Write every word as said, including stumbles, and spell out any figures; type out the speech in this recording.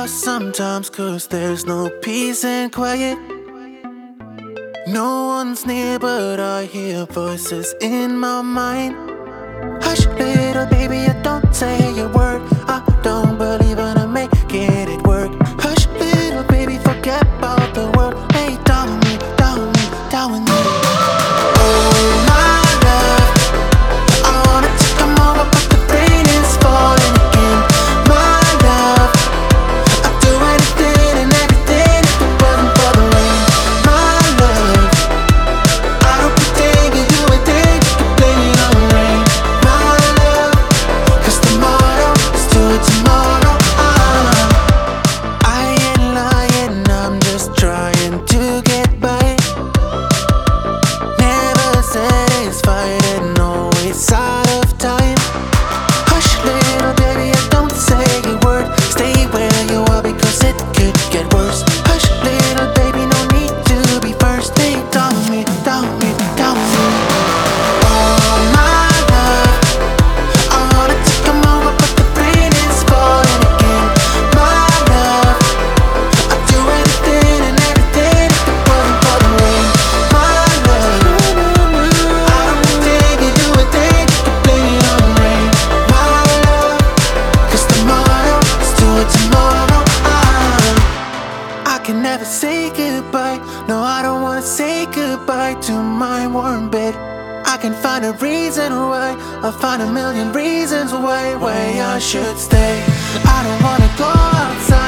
lost sometimes, cause there's no peace and quiet. No one's near, but I hear voices in my mind. Hush, little baby, I don't say a word. I don't believe in a making it work. Hush, little baby, forget about the world. Lay down with me, down with me, down with me. Oh my love, I wanted to come over, but the rain is falling again. My love, I'd do anything and everything if it wasn't for the rain. My love, I don't pretend you do a thing, you can blame it on the rain. My love, cause tomorrow is till tomorrow. uh, I ain't lying, I'm just trying to get by. Never satisfied and always out of time. Hush, little baby, I don't say a word. Stay where you are because it could get worse. Hush, little baby, no need to be first. Stay down with me, down with me, down with me. Oh my love, I wanted to come over, but the rain is falling again. My love, I'd do anything and everything if it wasn't for the rain. My love, I don't pretend you do a thing, you can blame it on the rain. My love, cause tomorrow is till tomorrow. uh, I can never say goodbye. No, I don't wanna say goodbye to my warm bed. I can find a reason why. I'll find a million reasons why, why I should stay. I don't wanna go outside.